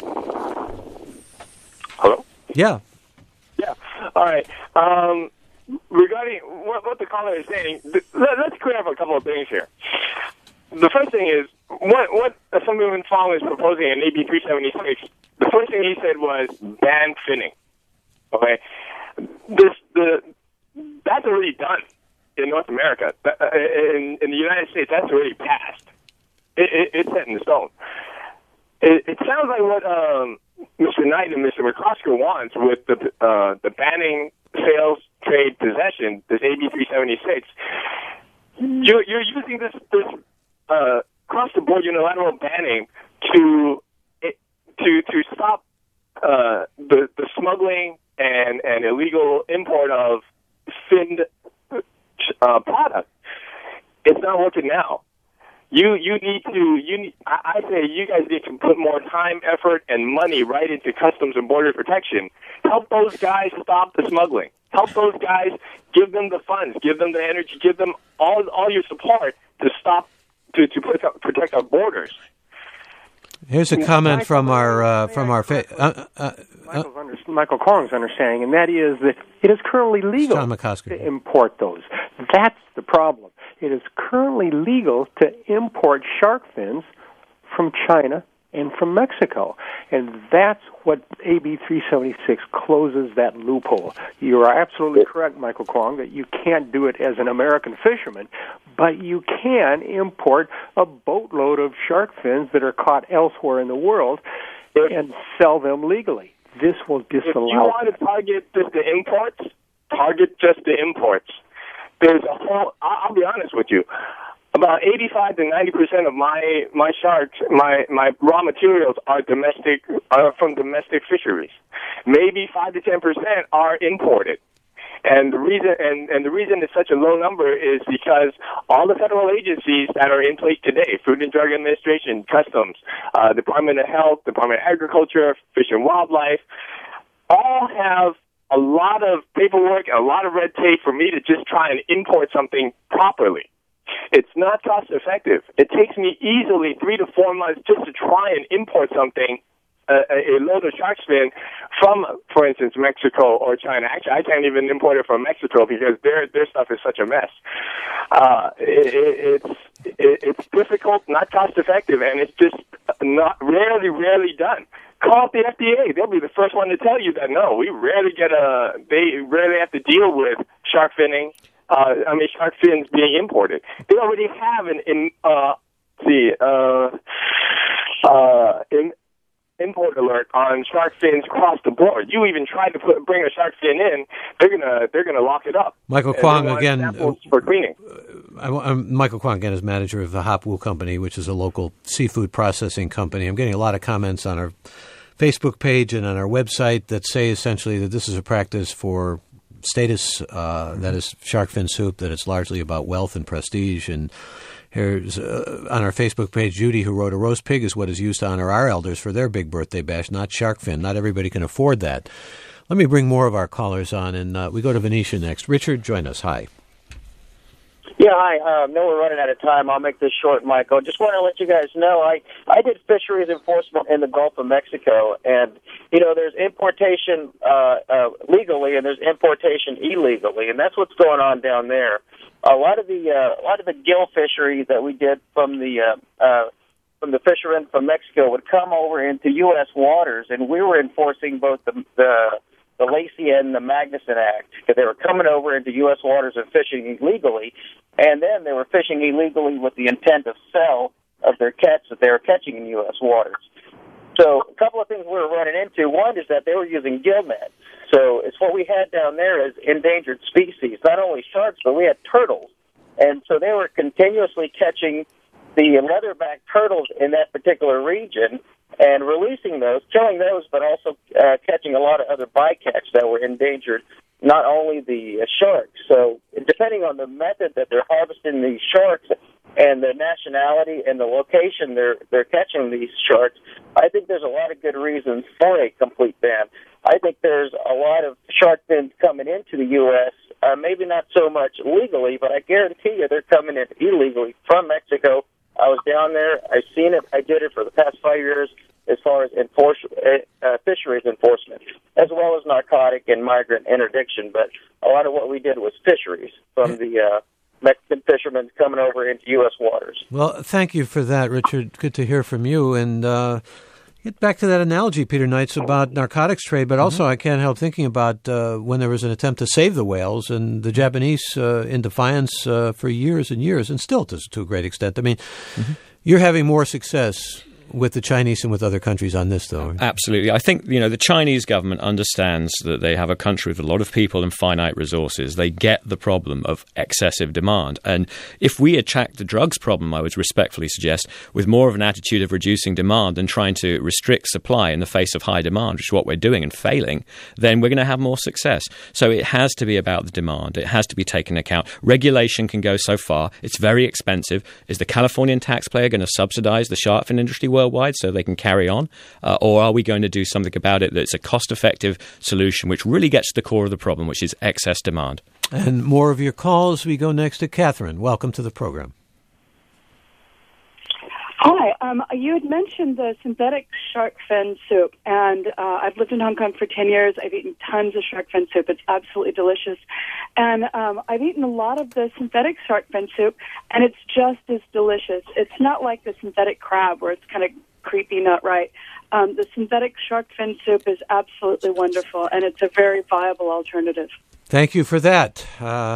Hello? Yeah. Yeah. All right. Um, regarding what, what the caller is saying, th- let's clear up a couple of things here. The first thing is, what what Assemblyman Fong is proposing in A B three seventy-six, the first thing he said was ban finning. Okay? This, the, that's already done in North America. In, in the United States, that's already passed. It, it, it's set in stone. It, it sounds like what um, Mister Knight and Mister McCosker wants with the uh, the banning sales, trade, possession, this A B three seventy-six. You're, you're using this, this uh, across-the-board unilateral banning to to to stop uh, the the smuggling and, and illegal import of finned uh, product. It's not working now. You you need to you need, I, I say you guys need to put more time, effort, and money right into Customs and Border Protection. Help those guys stop the smuggling. Help those guys. Give them the funds. Give them the energy. Give them all all your support to stop to to protect, protect our borders. Here's a comment Michael, from our uh, from our fa- uh, uh, uh, under, Michael Kwong's understanding, and that is that it is currently legal to import those. That's the problem. It is currently legal to import shark fins from China and from Mexico, and that's what A B three seventy-six closes that loophole. You are absolutely correct, Michael Kwong, that you can't do it as an American fisherman, but you can import a boatload of shark fins that are caught elsewhere in the world and sell them legally. This will disallow. If you want to target just the imports, target just the imports. There's a whole, I'll be honest with you, about eighty-five to ninety percent of my, my sharks, my, my raw materials are domestic, are from domestic fisheries. Maybe five to ten percent are imported. And the reason, and, and the reason it's such a low number is because all the federal agencies that are in place today, Food and Drug Administration, Customs, uh, Department of Health, Department of Agriculture, Fish and Wildlife, all have a lot of paperwork, a lot of red tape for me to just try and import something properly. It's not cost effective. It takes me easily three to four months just to try and import something, uh, a load of shark fin from, for instance, Mexico or China. Actually, I can't even import it from Mexico because their their stuff is such a mess. Uh, it, it, it's it, it's difficult, not cost effective, and it's just not rarely, rarely done. Call up the F D A. They'll be the first one to tell you that, no, we rarely get a, they rarely have to deal with shark finning, uh, I mean, shark fins being imported. They already have an, in, uh, see, uh, uh, in, import alert on shark fins across the board. You even try to put, bring a shark fin in, they're gonna, they're gonna lock it up. Michael Kwong, again, uh, for cleaning. Uh, I'm Michael Kwong, again, is manager of the Hop Wu Company, which is a local seafood processing company. I'm getting a lot of comments on our Facebook page and on our website that say essentially that this is a practice for status, uh, that is shark fin soup, that it's largely about wealth and prestige. And here's uh, on our Facebook page, Judy, who wrote, a roast pig is what is used to honor our elders for their big birthday bash, not shark fin. Not everybody can afford that. Let me bring more of our callers on, and uh, we go to Venetia next. Richard, join us. Hi. Yeah, hi. I uh, know we're running out of time. I'll make this short, Michael. Just want to let you guys know I, I did fisheries enforcement in the Gulf of Mexico, and, you know, there's importation uh, uh, legally and there's importation illegally, and that's what's going on down there. A lot of the uh, a lot of the gill fishery that we did from the uh, uh, from the fishermen from Mexico would come over into U S waters, and we were enforcing both the the the Lacey and the Magnuson Act, because they were coming over into U S waters and fishing illegally, and then they were fishing illegally with the intent of sell of their catch that they were catching in U S waters. So a couple of things we were running into. One is that they were using gill nets. So it's what we had down there is endangered species, not only sharks, but we had turtles. And so they were continuously catching the leatherback turtles in that particular region and releasing those, killing those, but also uh, catching a lot of other bycatch that were endangered, not only the uh, sharks. So depending on the method that they're harvesting these sharks and the nationality and the location they're they're catching these sharks, I think there's a lot of good reasons for a complete ban. I think there's a lot of shark fins coming into the U S, uh, maybe not so much legally, but I guarantee you they're coming in illegally from Mexico. I was down there. I've seen it. I did it for the past five years as far as enforce, uh, fisheries enforcement, as well as narcotic and migrant interdiction. But a lot of what we did was fisheries from the uh, Mexican fishermen coming over into U S waters. Well, thank you for that, Richard. Good to hear from you. And uh, get back to that analogy, Peter Knights, about narcotics trade, but also mm-hmm. I can't help thinking about uh, when there was an attempt to save the whales and the Japanese uh, in defiance uh, for years and years, and still to, to a great extent. I mean, mm-hmm. you're having more success with the Chinese and with other countries on this, though. Absolutely. I think, you know, the Chinese government understands that they have a country with a lot of people and finite resources. They get the problem of excessive demand. And if we attack the drugs problem, I would respectfully suggest, with more of an attitude of reducing demand and trying to restrict supply in the face of high demand, which is what we're doing and failing, then we're going to have more success. So it has to be about the demand. It has to be taken into account. Regulation can go so far. It's very expensive. Is the Californian taxpayer going to subsidize the shark fin industry worldwide so they can carry on? Uh, or are we going to do something about it that's a cost-effective solution which really gets to the core of the problem, which is excess demand? And more of your calls. We go next to Catherine. Welcome to the program. Hi. Um, you had mentioned the synthetic shark fin soup, and uh, I've lived in Hong Kong for ten years. I've eaten tons of shark fin soup. It's absolutely delicious. And um, I've eaten a lot of the synthetic shark fin soup, and it's just as delicious. It's not like the synthetic crab where it's kind of creepy, not right. Um, the synthetic shark fin soup is absolutely wonderful, and it's a very viable alternative. Thank you for that. Uh,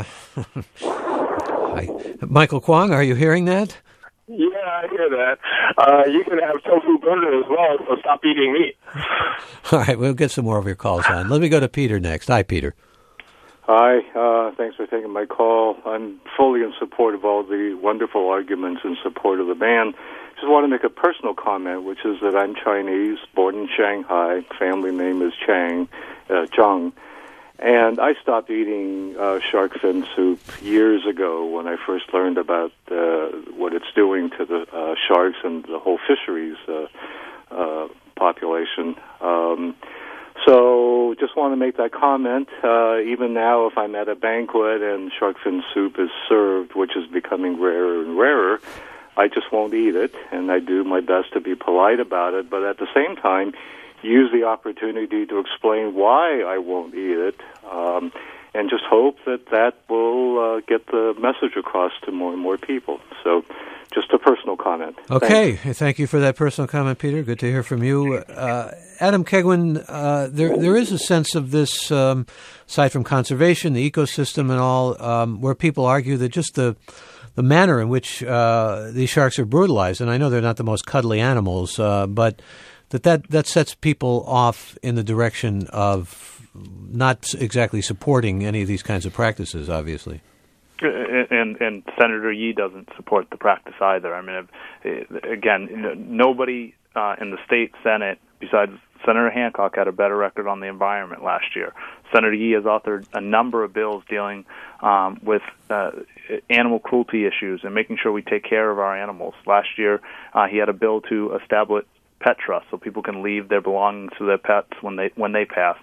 hi. Michael Kwong, are you hearing that? Yeah, I hear that. Uh, you can have tofu burger as well, so stop eating meat. All right, we'll get some more of your calls on. Let me go to Peter next. Hi, Peter. Hi, uh, thanks for taking my call. I'm fully in support of all the wonderful arguments in support of the ban. Just want to make a personal comment, which is that I'm Chinese, born in Shanghai. Family name is Chang, uh, Zhang. And I stopped eating uh, shark fin soup years ago when I first learned about uh, what it's doing to the uh, sharks and the whole fisheries uh, uh, population. Um, so just want to make that comment. Uh, even now, if I'm at a banquet and shark fin soup is served, which is becoming rarer and rarer, I just won't eat it, and I do my best to be polite about it. But at the same time, use the opportunity to explain why I won't eat it, um, and just hope that that will uh, get the message across to more and more people. So just a personal comment. Okay. Thanks. Thank you for that personal comment, Peter. Good to hear from you. Uh, Adam Kegwin, uh, there there is a sense of this, um, aside from conservation, the ecosystem and all, um, where people argue that just the the manner in which uh, these sharks are brutalized, and I know they're not the most cuddly animals, uh, but that, that that sets people off in the direction of not exactly supporting any of these kinds of practices, obviously. And, and Senator Yi doesn't support the practice either. I mean, if, again, nobody uh, in the state Senate besides Senator Hancock had a better record on the environment last year. Senator Yi has authored a number of bills dealing um, with uh, animal cruelty issues and making sure we take care of our animals. Last year, uh, he had a bill to establish pet trusts so people can leave their belongings to their pets when they when they pass.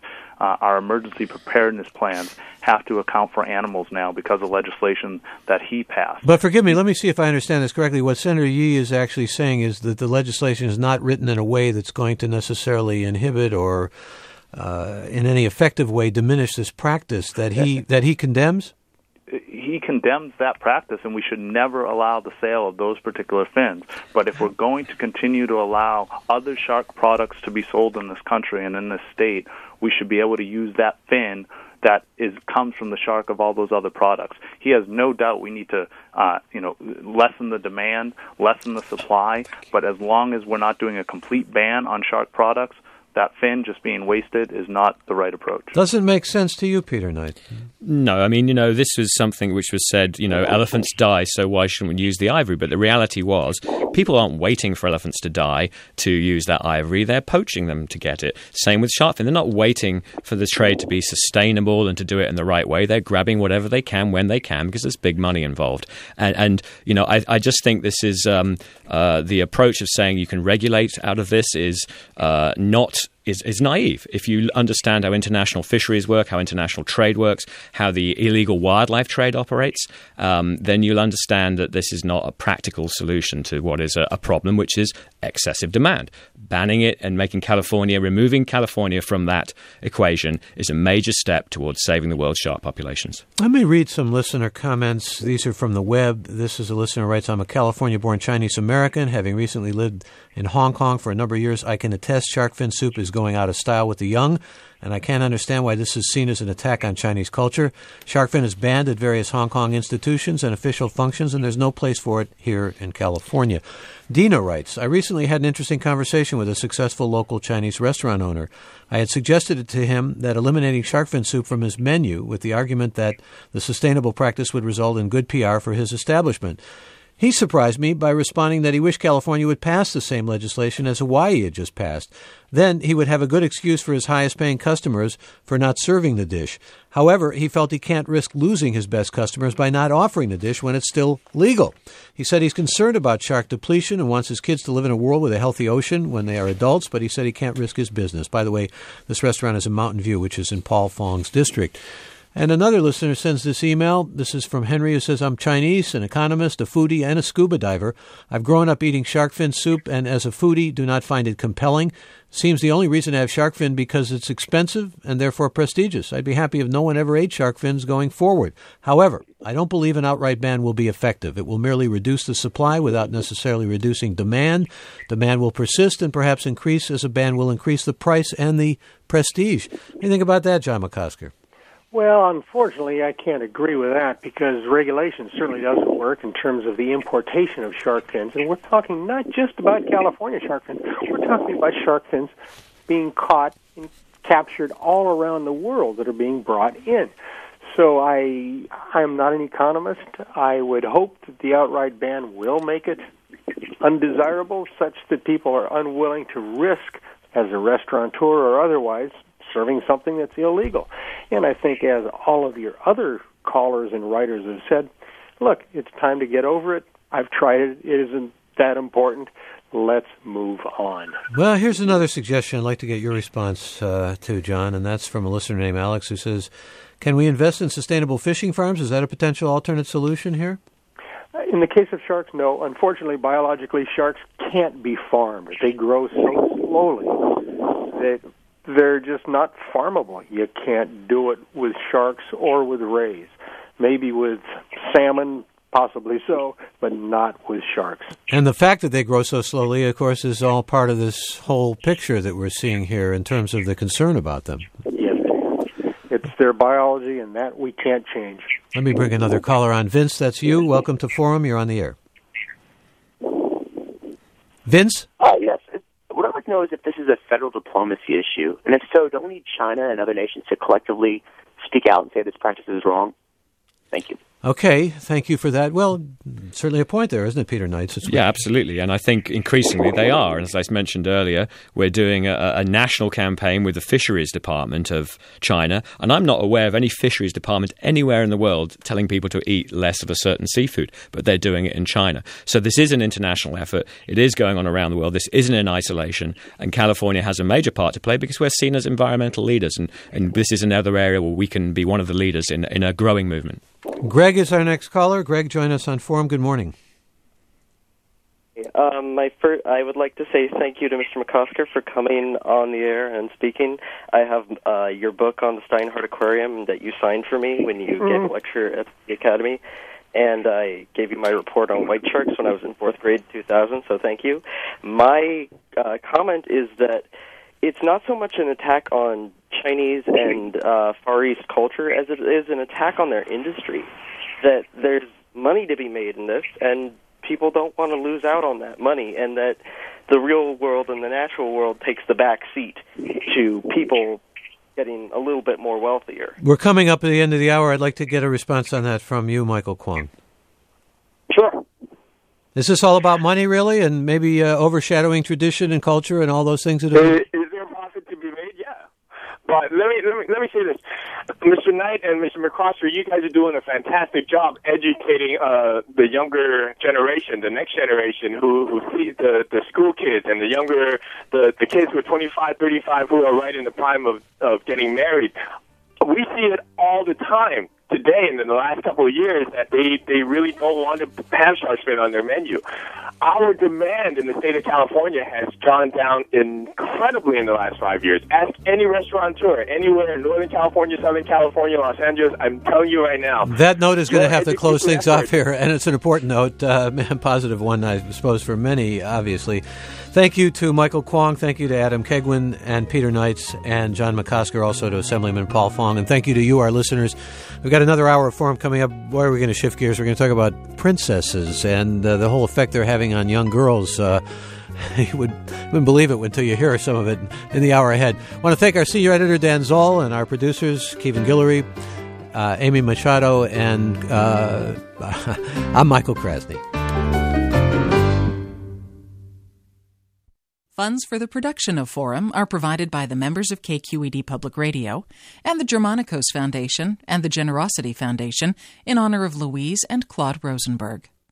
uh, our emergency preparedness plans have to account for animals now because of legislation that he passed. But forgive me, let me see if I understand this correctly. What Senator Yi is actually saying is that the legislation is not written in a way that's going to necessarily inhibit or uh, in any effective way diminish this practice that he that he condemns? He condemns that practice, and we should never allow the sale of those particular fins. But if we're going to continue to allow other shark products to be sold in this country and in this state, we should be able to use that fin that is comes from the shark of all those other products. He has no doubt we need to, uh, you know, lessen the demand, lessen the supply. But as long as we're not doing a complete ban on shark products, that fin just being wasted is not the right approach. Doesn't make sense to you, Peter Knight? No, I mean, you know, this was something which was said, you know, elephants die, so why shouldn't we use the ivory? But the reality was people aren't waiting for elephants to die to use that ivory. They're poaching them to get it. Same with shark fin. They're not waiting for the trade to be sustainable and to do it in the right way. They're grabbing whatever they can when they can because there's big money involved. And, and you know, I, I just think this is um, uh, the approach of saying you can regulate out of this is uh, not Is, is naive. If you understand how international fisheries work, how international trade works, how the illegal wildlife trade operates, um, then you'll understand that this is not a practical solution to what is a, a problem, which is excessive demand. Banning it and making California, removing California from that equation is a major step towards saving the world's shark populations. Let me read some listener comments. These are from the web. This is a listener who writes, I'm a California-born Chinese American. Having recently lived in Hong Kong for a number of years, I can attest shark fin soup is going out of style with the young, and I can't understand why this is seen as an attack on Chinese culture. Shark fin is banned at various Hong Kong institutions and official functions, and there's no place for it here in California. Dina writes, I recently had an interesting conversation with a successful local Chinese restaurant owner. I had suggested to him that eliminating shark fin soup from his menu with the argument that the sustainable practice would result in good P R for his establishment. He surprised me by responding that he wished California would pass the same legislation as Hawaii had just passed. Then he would have a good excuse for his highest-paying customers for not serving the dish. However, he felt he can't risk losing his best customers by not offering the dish when it's still legal. He said he's concerned about shark depletion and wants his kids to live in a world with a healthy ocean when they are adults, but he said he can't risk his business. By the way, this restaurant is in Mountain View, which is in Paul Fong's district. And another listener sends this email. This is from Henry, who says, I'm Chinese, an economist, a foodie, and a scuba diver. I've grown up eating shark fin soup, and as a foodie, do not find it compelling. Seems the only reason to have shark fin because it's expensive and therefore prestigious. I'd be happy if no one ever ate shark fins going forward. However, I don't believe an outright ban will be effective. It will merely reduce the supply without necessarily reducing demand. Demand will persist and perhaps increase as a ban will increase the price and the prestige. What do you think about that, John McCosker? Well, unfortunately, I can't agree with that because regulation certainly doesn't work in terms of the importation of shark fins. And we're talking not just about California shark fins. We're talking about shark fins being caught and captured all around the world that are being brought in. So I I'm not an economist. I would hope that the outright ban will make it undesirable such that people are unwilling to risk, as a restaurateur or otherwise, serving something that's illegal. And I think, as all of your other callers and writers have said, look, it's time to get over it. I've tried it. It isn't that important. Let's move on. Well, here's another suggestion I'd like to get your response uh, to, John, and that's from a listener named Alex who says, can we invest in sustainable fishing farms? Is that a potential alternate solution here? In the case of sharks, no. Unfortunately, biologically, sharks can't be farmed. They grow so slowly that they're just not farmable. You can't do it with sharks or with rays. Maybe with salmon, possibly so, but not with sharks. And the fact that they grow so slowly, of course, is all part of this whole picture that we're seeing here in terms of the concern about them. Yes, it's their biology, and that we can't change. Let me bring another caller on. Vince, that's you. Welcome to Forum. You're on the air. Vince? Uh, yes. What I'd like to know is if this is a federal diplomacy issue, and if so, don't we need China and other nations to collectively speak out and say this practice is wrong? Thank you. Okay, thank you for that. Well, certainly a point there, isn't it, Peter Knights? It's yeah, absolutely. And I think increasingly they are. And as I mentioned earlier, we're doing a, a national campaign with the Fisheries Department of China. And I'm not aware of any fisheries department anywhere in the world telling people to eat less of a certain seafood, but they're doing it in China. So this is an international effort. It is going on around the world. This isn't in isolation. And California has a major part to play because we're seen as environmental leaders. And, and this is another area where we can be one of the leaders in, in a growing movement. Greg is our next caller. Greg, join us on Forum. Good morning. Um, my first, I would like to say thank you to Mister McCosker for coming on the air and speaking. I have uh, your book on the Steinhardt Aquarium that you signed for me when you mm. gave a lecture at the Academy, and I gave you my report on white sharks when I was in fourth grade in two thousand, so thank you. My uh, comment is that it's not so much an attack on Chinese and uh, Far East culture as it is an attack on their industry, that there's money to be made in this, and people don't want to lose out on that money, and that the real world and the natural world takes the back seat to people getting a little bit more wealthier. We're coming up at the end of the hour. I'd like to get a response on that from you, Michael Kwong. Sure. Is this all about money, really, and maybe uh, overshadowing tradition and culture and all those things that are... Is, is there a profit to be made? Yeah. But let me, let me, let me say this. Mister Knight and Mister McCosker, you guys are doing a fantastic job educating uh, the younger generation, the next generation, who, who sees the, the school kids and the younger, the, the kids who are twenty-five, thirty-five, who are right in the prime of, of getting married. We see it all the time today and in the last couple of years that they, they really don't want to have shark fin on their menu. Our demand in the state of California has gone down incredibly in the last five years. Ask any restaurateur anywhere in Northern California, Southern California, Los Angeles. I'm telling you right now. That note is going to have to close things off here, and it's an important note, uh, a positive one, I suppose, for many, obviously. Thank you to Michael Kwong. Thank you to Adam Kegwin and Peter Knights and John McCosker, also to Assemblyman Paul Fong. And thank you to you, our listeners. We've got another hour of Forum coming up. Where are we going to shift gears? We're going to talk about princesses and uh, the whole effect they're having on young girls. Uh, you would, wouldn't believe it until you hear some of it in the hour ahead. I want to thank our senior editor, Dan Zoll, and our producers, Kevin Guillory, uh, Amy Machado, and uh, I'm Michael Krasny. Funds for the production of Forum are provided by the members of K Q E D Public Radio and the Germanicos Foundation and the Generosity Foundation in honor of Louise and Claude Rosenberg.